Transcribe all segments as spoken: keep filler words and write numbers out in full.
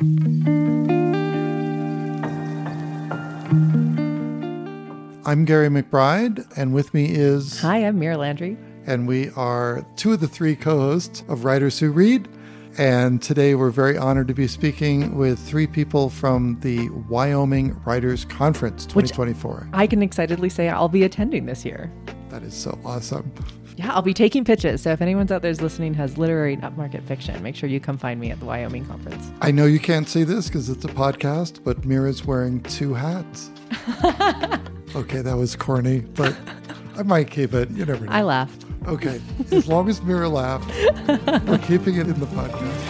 I'm Gary McBride, and with me is... Hi, I'm Mira Landry. And we are two of the three co-hosts of Writers Who Read. And today we're very honored to be speaking with three people from the Wyoming Writers Conference twenty twenty-four. Which I can excitedly say I'll be attending this year. That is so awesome. Yeah, I'll be taking pitches. So if anyone's out there listening has literary upmarket fiction, make sure you come find me at the Wyoming Conference. I know you can't see this because it's a podcast, but Mira's wearing two hats. Okay, that was corny, but I might keep it. You never know. I laughed. Okay, as long as Mira laughed, we're keeping it in the podcast.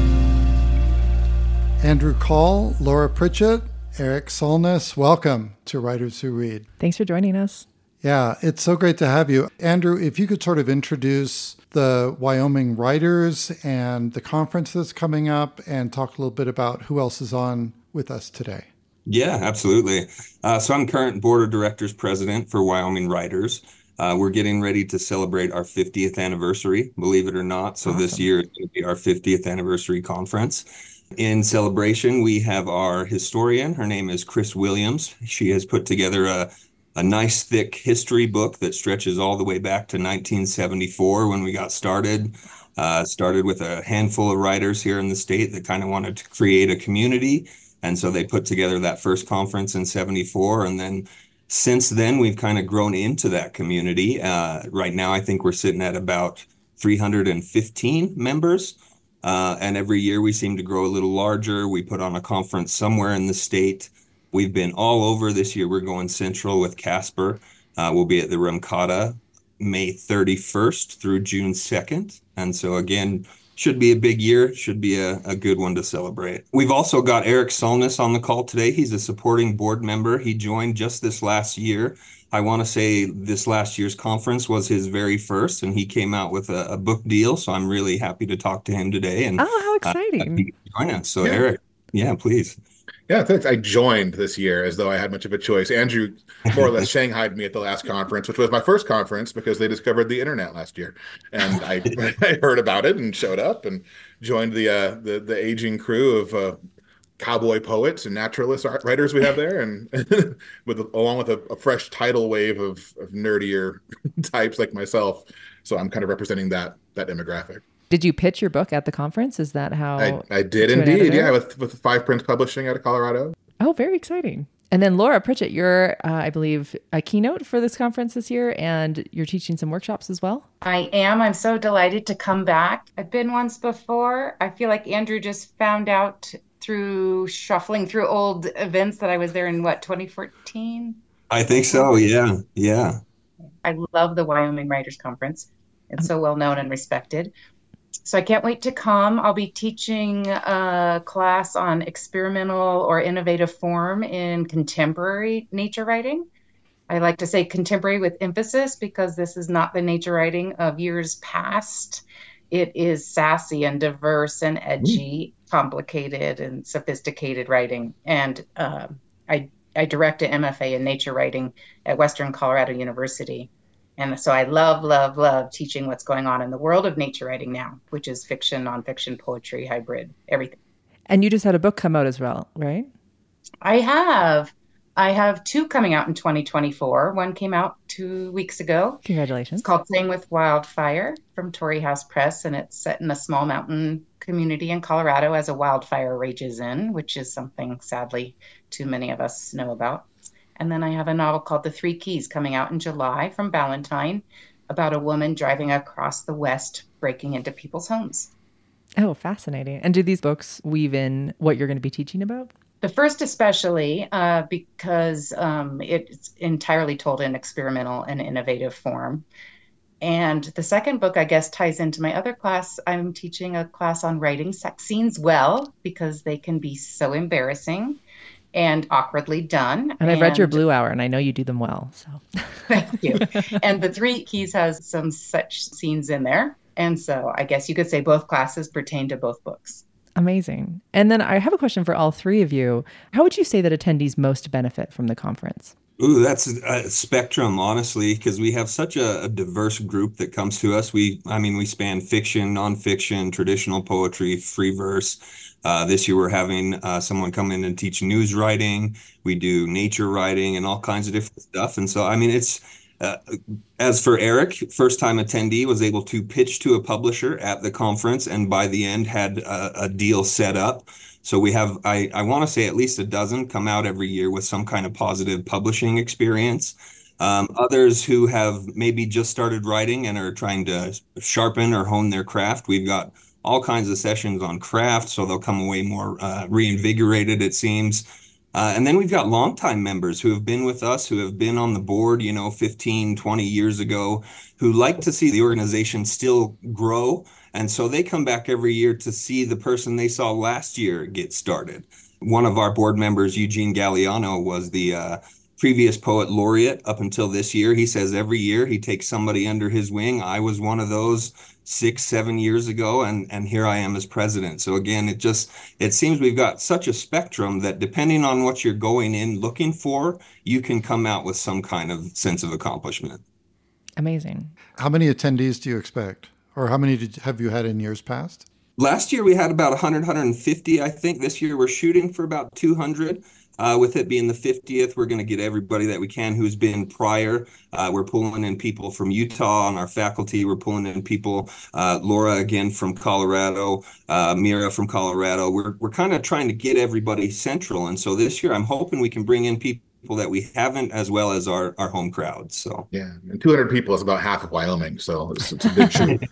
Andrew Call, Laura Pritchett, Eric Solness, welcome to Writers Who Read. Thanks for joining us. Yeah, it's so great to have you. Andrew, if you could sort of introduce the Wyoming Writers and the conference that's coming up and talk a little bit about who else is on with us today. Yeah, absolutely. Uh, so I'm current board of directors president for Wyoming Writers. Uh, we're getting ready to celebrate our fiftieth anniversary, believe it or not. So awesome. This year is going to be our fiftieth anniversary conference. In celebration, we have our historian. Her name is Chris Williams. She has put together a, a nice, thick history book that stretches all the way back to nineteen seventy-four when we got started. Uh, started with a handful of writers here in the state that kind of wanted to create a community. And so they put together that first conference in seventy-four. And then since then, we've kind of grown into that community. Uh, right now, I think we're sitting at about three hundred fifteen members. Uh, and every year we seem to grow a little larger. We put on a conference somewhere in the state. We've been all over. This year, we're going central with Casper. Uh, we'll be at the Ramkata May thirty-first through June second. And so again, should be a big year, should be a, a good one to celebrate. We've also got Eric Solness on the call today. He's a supporting board member. He joined just this last year. I want to say this last year's conference was his very first, and he came out with a, a book deal. So I'm really happy to talk to him today. And oh, how exciting. Uh, join us. So yeah. Eric, yeah, please. Yeah, thanks. I joined this year as though I had much of a choice. Andrew more or less shanghaied me at the last conference, which was my first conference because they discovered the internet last year. And I, I heard about it and showed up and joined the uh, the, the aging crew of uh, cowboy poets and naturalist writers we have there, and with along with a, a fresh tidal wave of, of nerdier types like myself. So I'm kind of representing that that demographic. Did you pitch your book at the conference? Is that how? I, I did indeed, yeah, with, with Five Prince Publishing out of Colorado. Oh, very exciting. And then Laura Pritchett, you're, uh, I believe, a keynote for this conference this year, and you're teaching some workshops as well? I am. I'm so delighted to come back. I've been once before. I feel like Andrew just found out through shuffling through old events that I was there in, what, twenty fourteen? I think so, yeah, yeah. I love the Wyoming Writers Conference. It's so well known and respected. So I can't wait to come. I'll be teaching a class on experimental or innovative form in contemporary nature writing. I like to say contemporary with emphasis because this is not the nature writing of years past. It is sassy and diverse and edgy, mm. complicated and sophisticated writing. And uh, I, I direct an M F A in nature writing at Western Colorado University. And so I love, love, love teaching what's going on in the world of nature writing now, which is fiction, nonfiction, poetry, hybrid, everything. And you just had a book come out as well, right? I have. I have two coming out in twenty twenty-four. One came out two weeks ago. Congratulations. It's called Playing with Wildfire from Torrey House Press, and it's set in a small mountain community in Colorado as a wildfire rages in, which is something, sadly, too many of us know about. And then I have a novel called The Three Keys coming out in July from Ballantine about a woman driving across the West, breaking into people's homes. Oh, fascinating. And do these books weave in what you're going to be teaching about? The first especially uh, because um, it's entirely told in experimental and innovative form. And the second book, I guess, ties into my other class. I'm teaching a class on writing sex scenes well because they can be so embarrassing and awkwardly done. And I've read your Blue Hour, and I know you do them well. So thank you. And The Three Keys has some such scenes in there. And so I guess you could say both classes pertain to both books. Amazing. And then I have a question for all three of you. How would you say that attendees most benefit from the conference? Ooh, that's a spectrum, honestly, because we have such a, a diverse group that comes to us. We, I mean, we span fiction, nonfiction, traditional poetry, free verse. Uh, this year, we're having uh, someone come in and teach news writing. We do nature writing and all kinds of different stuff. And so, I mean, it's uh, as for Eric, first time attendee, was able to pitch to a publisher at the conference, and by the end had a, a deal set up. So we have, I, I want to say at least a dozen come out every year with some kind of positive publishing experience. Um, others who have maybe just started writing and are trying to sharpen or hone their craft. We've got all kinds of sessions on craft, so they'll come away more uh, reinvigorated, it seems. Uh, and then we've got longtime members who have been with us, who have been on the board, you know, fifteen, twenty years ago, who like to see the organization still grow. And so they come back every year to see the person they saw last year get started. One of our board members, Eugene Galliano, was the uh, previous poet laureate up until this year. He says every year he takes somebody under his wing. I was one of those six, seven years ago, and, and here I am as president. So again, it just, it seems we've got such a spectrum that depending on what you're going in looking for, you can come out with some kind of sense of accomplishment. Amazing. How many attendees do you expect? Or how many did, have you had in years past? Last year we had about one hundred, one hundred fifty, I think. This year we're shooting for about two hundred. Uh, with it being the fiftieth, we're going to get everybody that we can who's been prior. Uh, we're pulling in people from Utah on our faculty. We're pulling in people, uh, Laura again from Colorado, uh, Mira from Colorado. We're we're kind of trying to get everybody central. And so this year I'm hoping we can bring in people that we haven't, as well as our, our home crowd. So yeah, and two hundred people is about half of Wyoming. So it's, it's a big shoot.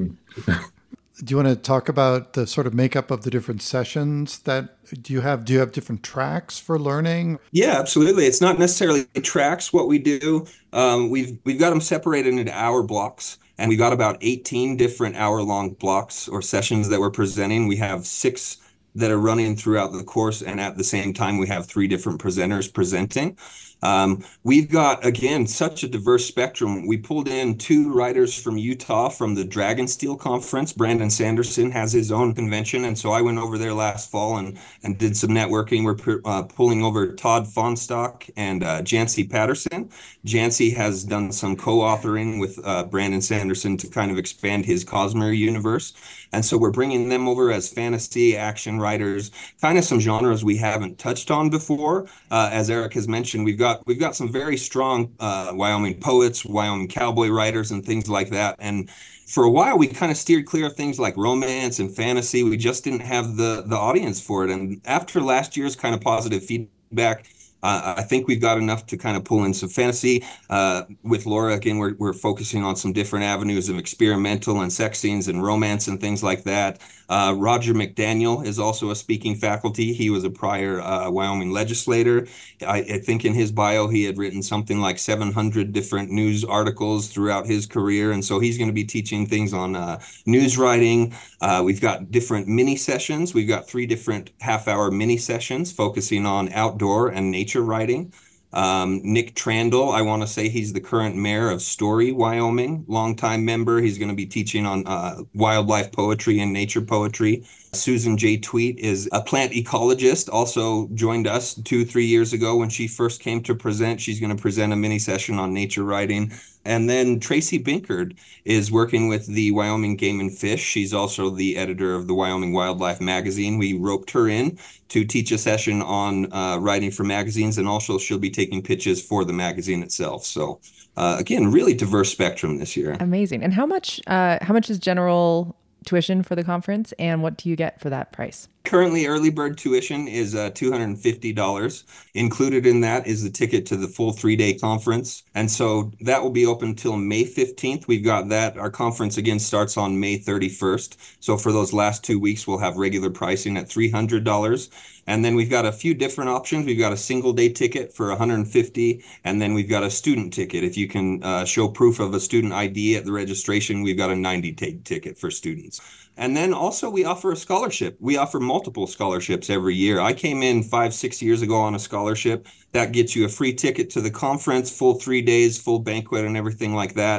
Do you want to talk about the sort of makeup of the different sessions that do you have? Do you have different tracks for learning? Yeah, absolutely. It's not necessarily tracks what we do. Um, we've we've got them separated into hour blocks, and we've got about eighteen different hour-long blocks or sessions that we're presenting. We have six that are running throughout the course, and at the same time, we have three different presenters presenting. Um, we've got, again, such a diverse spectrum. We pulled in two writers from Utah from the Dragonsteel Conference. Brandon Sanderson has his own convention, and so I went over there last fall and, and did some networking. We're uh, pulling over Todd Fonstock and uh, Jancy Patterson. Jancy has done some co-authoring with uh, Brandon Sanderson to kind of expand his Cosmere universe. And so we're bringing them over as fantasy action writers, kind of some genres we haven't touched on before. Uh, as Eric has mentioned, we've got we've got some very strong uh, Wyoming poets, Wyoming cowboy writers, and things like that. And for a while, we kind of steered clear of things like romance and fantasy. We just didn't have the the audience for it. And after last year's kind of positive feedback, Uh, I think we've got enough to kind of pull in some fantasy. Uh, with Laura, again, we're, we're focusing on some different avenues of experimental and sex scenes and romance and things like that. Uh, Roger McDaniel is also a speaking faculty. He was a prior uh, Wyoming legislator. I, I think in his bio, he had written something like seven hundred different news articles throughout his career. And so he's going to be teaching things on uh, news writing. Uh, we've got different mini sessions. We've got three different half-hour mini sessions focusing on outdoor and nature writing. Um, Nick Trandle, I want to say he's the current mayor of Story, Wyoming, longtime member. He's going to be teaching on uh, wildlife poetry and nature poetry. Susan J. Tweet is a plant ecologist, also joined us two, three years ago when she first came to present. She's going to present a mini session on nature writing. And then Tracy Binkard is working with the Wyoming Game and Fish. She's also the editor of the Wyoming Wildlife Magazine. We roped her in to teach a session on uh, writing for magazines, and also she'll be taking pitches for the magazine itself. So uh, again, really diverse spectrum this year. Amazing. And how much, uh, how much is general tuition for the conference, and what do you get for that price? Currently, early bird tuition is uh, two hundred fifty dollars. Included in that is the ticket to the full three-day conference. And so that will be open till May fifteenth. We've got that. Our conference, again, starts on May thirty-first. So for those last two weeks, we'll have regular pricing at three hundred dollars. And then we've got a few different options. We've got a single day ticket for one hundred fifty dollars, and then we've got a student ticket. If you can uh, show proof of a student I D at the registration, we've got a ninety day ticket for students. And then also we offer a scholarship. We offer multiple scholarships every year. I came in five, six years ago on a scholarship that gets you a free ticket to the conference, full three days, full banquet and everything like that.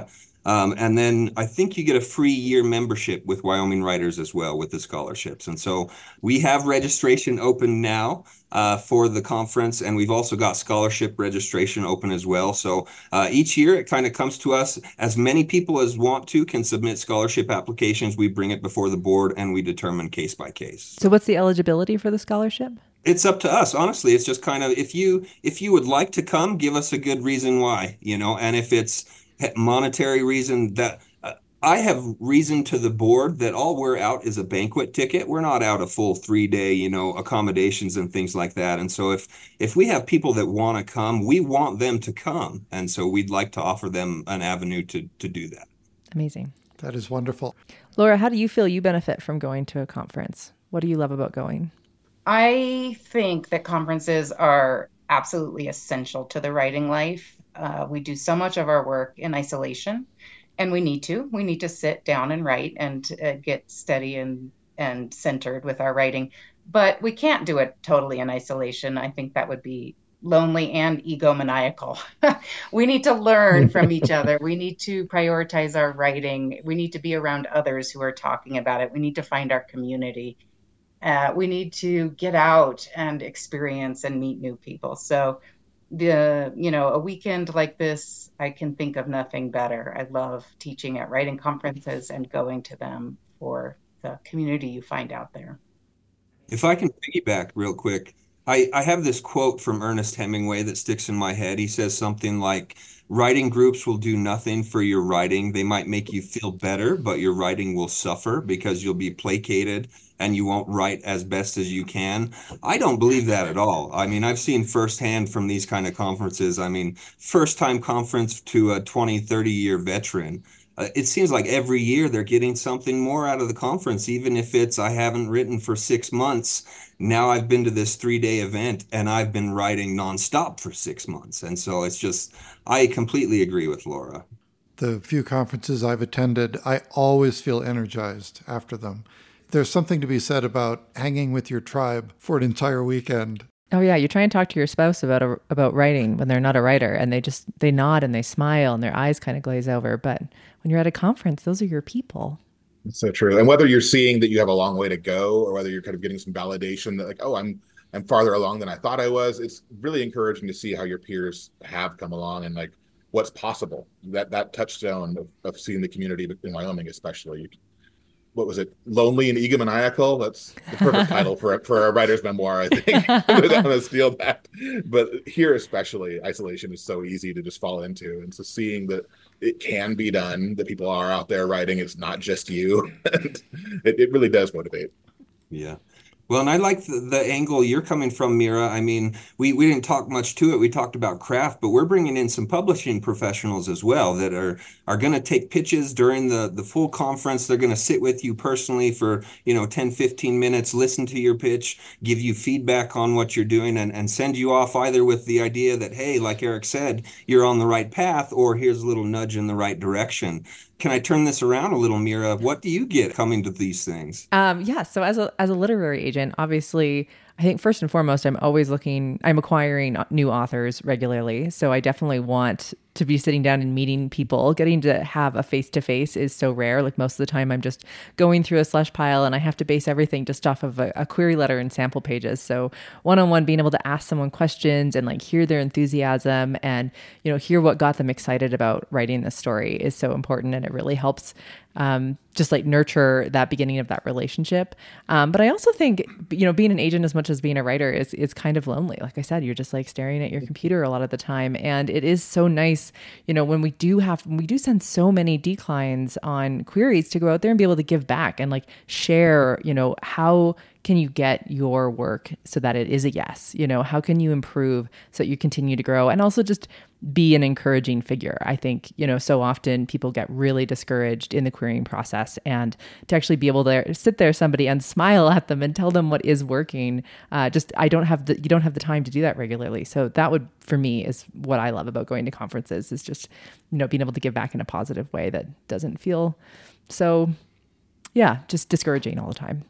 Um, and then I think you get a free year membership with Wyoming Writers as well with the scholarships. And so we have registration open now uh, for the conference, and we've also got scholarship registration open as well. So uh, each year it kind of comes to us. As many people as want to can submit scholarship applications. We bring it before the board and we determine case by case. So what's the eligibility for the scholarship? It's up to us, honestly. It's just kind of, if you if you would like to come, give us a good reason why, you know, and if it's monetary reason, that uh, I have reason to the board that all we're out is a banquet ticket. We're not out a full three day, you know, accommodations and things like that. And so if if we have people that want to come, we want them to come. And so we'd like to offer them an avenue to to do that. Amazing. That is wonderful. Laura, how do you feel you benefit from going to a conference? What do you love about going? I think that conferences are absolutely essential to the writing life. Uh, we do so much of our work in isolation, and we need to. We need to sit down and write and uh, get steady and, and centered with our writing. But we can't do it totally in isolation. I think that would be lonely and egomaniacal. We need to learn from each other. We need to prioritize our writing. We need to be around others who are talking about it. We need to find our community. Uh, we need to get out and experience and meet new people. So the, you know, a weekend like this, I can think of nothing better. I love teaching at writing conferences and going to them for the community you find out there. If I can piggyback real quick, I, I have this quote from Ernest Hemingway that sticks in my head. He says something like, writing groups will do nothing for your writing. They might make you feel better, but your writing will suffer because you'll be placated and you won't write as best as you can. I don't believe that at all. I mean, I've seen firsthand from these kind of conferences. I mean, first time conference to a twenty, thirty year veteran. Uh, it seems like every year they're getting something more out of the conference, even if it's, I haven't written for six months. Now I've been to this three day event and I've been writing nonstop for six months. And so it's just, I completely agree with Laura. The few conferences I've attended, I always feel energized after them. There's something to be said about hanging with your tribe for an entire weekend. Oh yeah, you try and talk to your spouse about a, about writing when they're not a writer, and they just they nod and they smile and their eyes kind of glaze over. But when you're at a conference, those are your people. It's so true. And whether you're seeing that you have a long way to go, or whether you're kind of getting some validation that like, oh, I'm I'm farther along than I thought I was, it's really encouraging to see how your peers have come along and like what's possible. That that touchstone of, of seeing the community in Wyoming, especially. You, what was it? Lonely and egomaniacal. That's the perfect title for for a writer's memoir, I think. I'm gonna steal that. But here, especially, isolation is so easy to just fall into, and so seeing that it can be done, that people are out there writing, it's not just you. it, it really does motivate. Yeah. Well, and I like the, the angle you're coming from, Mira. I mean, we, we didn't talk much to it. We talked about craft, but we're bringing in some publishing professionals as well that are are going to take pitches during the, the full conference. They're going to sit with you personally for, you know, ten, fifteen minutes, listen to your pitch, give you feedback on what you're doing, and, and send you off either with the idea that, hey, like Eric said, you're on the right path, or here's a little nudge in the right direction. Can I turn this around a little, Mira? What do you get coming to these things? Um, yeah. So as a as a literary agent, obviously, I think first and foremost, I'm always looking, I'm acquiring new authors regularly. So I definitely want to be sitting down and meeting people. Getting to have a face-to-face is so rare. Like most of the time I'm just going through a slush pile and I have to base everything just off of a, a query letter and sample pages. So one-on-one, being able to ask someone questions and like hear their enthusiasm and, you know, hear what got them excited about writing this story is so important. And it really helps um, just like nurture that beginning of that relationship. Um, but I also think, you know, being an agent as much as being a writer is, is kind of lonely. Like I said, you're just like staring at your computer a lot of the time. And it is so nice, you know, when we do have, we do send so many declines on queries to go out there and be able to give back and like share, you know, how can you get your work so that it is a yes? You know, how can you improve so that you continue to grow? And also just be an encouraging figure. I think, you know, so often people get really discouraged in the querying process, and to actually be able to sit there, somebody, and smile at them and tell them what is working. Uh, just, I don't have the, you don't have the time to do that regularly. So that would, for me, is what I love about going to conferences, is just, you know, being able to give back in a positive way that doesn't feel so, yeah, just discouraging all the time.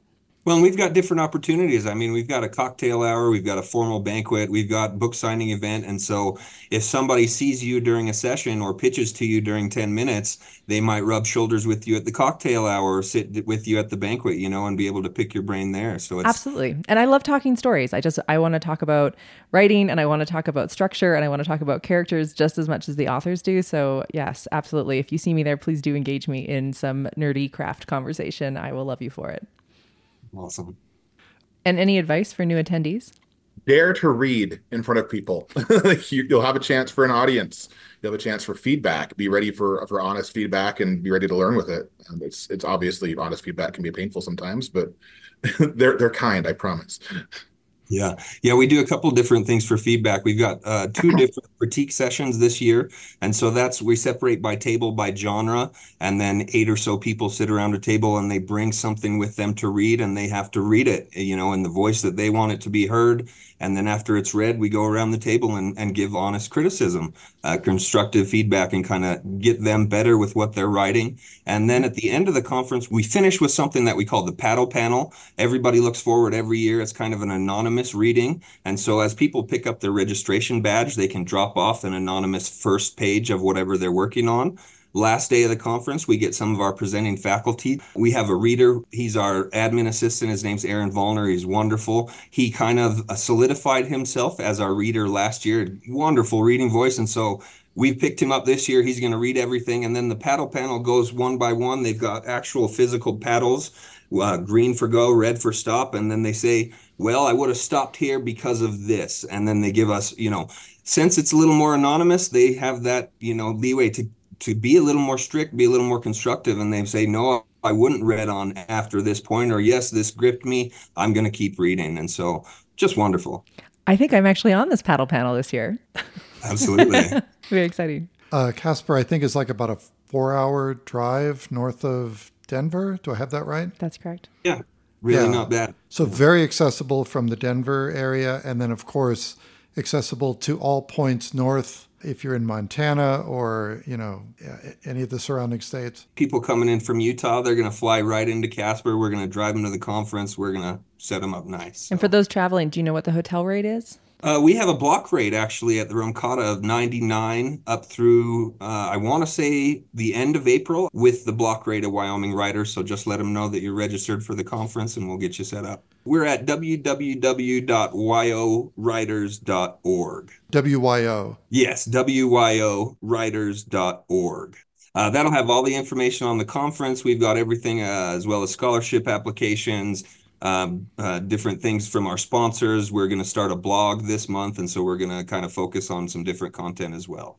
Well, and we've got different opportunities. I mean, we've got a cocktail hour, we've got a formal banquet, we've got book signing event. And so if somebody sees you during a session or pitches to you during ten minutes, they might rub shoulders with you at the cocktail hour or sit with you at the banquet, you know, and be able to pick your brain there. So it's Absolutely. And I love talking stories. I just, I want to talk about writing, and I want to talk about structure, and I want to talk about characters just as much as the authors do. So yes, absolutely. If you see me there, please do engage me in some nerdy craft conversation. I will love you for it. awesome. And any advice for new attendees? Dare to read in front of people. you, you'll have a chance for an audience. You'll have a chance for feedback. Be ready for, for honest feedback and be ready to learn with it. And it's it's obviously honest feedback can be painful sometimes, but they're they're kind, I promise. Yeah. Yeah. We do a couple different things for feedback. We've got uh, two different critique sessions this year. And so that's, we separate by table, by genre, and then eight or so people sit around a table and they bring something with them to read, and they have to read it, you know, in the voice that they want it to be heard. And then after it's read, we go around the table and, and give honest criticism, uh, constructive feedback, and kind of get them better with what they're writing. And then at the end of the conference, we finish with something that we call the paddle panel. Everybody looks forward every year. It's kind of an anonymous reading. And so as people pick up their registration badge, they can drop off an anonymous first page of whatever they're working on. Last day of the conference, we get some of our presenting faculty. We have a reader. He's our admin assistant. His name's Aaron Vollner. He's wonderful. He kind of solidified himself as our reader last year. Wonderful reading voice. And so we've picked him up this year. He's going to read everything. And then the paddle panel goes one by one. They've got actual physical paddles, uh, green for go, red for stop. And then they say, well, I would have stopped here because of this. And then they give us, you know, since it's a little more anonymous, they have that, you know, leeway to to be a little more strict, be a little more constructive. And they say, no, I wouldn't read on after this point, or yes, this gripped me, I'm going to keep reading. And so just wonderful. I think I'm actually on this paddle panel this year. Absolutely. Very exciting. Uh, Casper, I think, is like about a four hour drive north of Denver. Do I have that right? That's correct. Yeah, really Yeah. not bad. So very accessible from the Denver area. And then, of course, accessible to all points north if you're in Montana or, you know, any of the surrounding states. People coming in from Utah, they're going to fly right into Casper. We're going to drive them to the conference. We're going to set them up nice. And for those traveling, do you know what the hotel rate is? Uh, we have a block rate actually at the Ramkata of ninety-nine up through, uh, I want to say the end of April with the block rate of Wyoming Writers. So just let them know that you're registered for the conference and we'll get you set up. We're at w w w dot y o writers dot org. W Y O. Yes, w y o writers dot org. Uh, that'll have all the information on the conference. We've got everything uh, as well as scholarship applications, um, uh, different things from our sponsors. We're going to start a blog this month, and so we're going to kind of focus on some different content as well.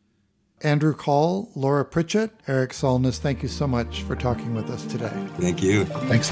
Andrew Call, Laura Pritchett, Eric Solness, thank you so much for talking with us today. Thank you. Thanks.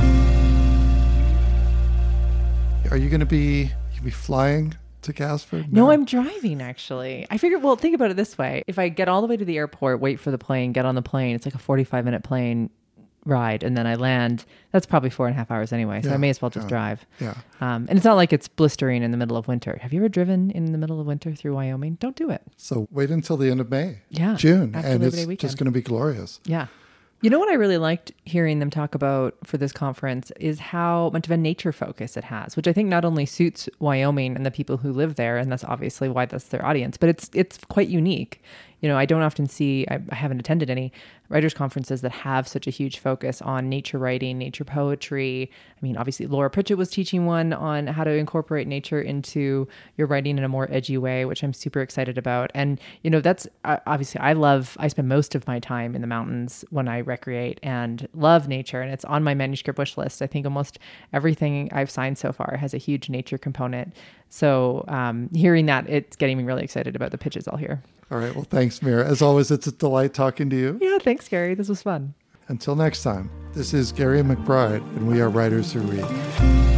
Are you going to be you be flying to Casper? No, I'm driving, actually. I figured, well, think about it this way. If I get all the way to the airport, wait for the plane, get on the plane, it's like a forty-five minute plane ride, and then I land. That's probably four and a half hours anyway, so Yeah, I may as well just yeah, drive. Yeah. Um, and it's not like it's blistering in the middle of winter. Have you ever driven in the middle of winter through Wyoming? Don't do it. So wait until the end of May. Yeah, June. after And Labor it's Day weekend. just going to be glorious. Yeah. You know what I really liked hearing them talk about for this conference is how much of a nature focus it has, which I think not only suits Wyoming and the people who live there, and that's obviously why that's their audience, but it's it's quite unique. You know, I don't often see, I, I haven't attended any writers' conferences that have such a huge focus on nature writing, nature poetry. I mean, obviously, Laura Pritchett was teaching one on how to incorporate nature into your writing in a more edgy way, which I'm super excited about. And, you know, that's uh, obviously, I love, I spend most of my time in the mountains when I recreate and love nature. And it's on my manuscript wish list. I think almost everything I've signed so far has a huge nature component. So um, hearing that, it's getting me really excited about the pitches I'll hear. All right. Well, thanks, Mira. As always, it's a delight talking to you. Yeah, thanks, Gary. This was fun. Until next time, this is Gary McBride, and we are Writers Who Read.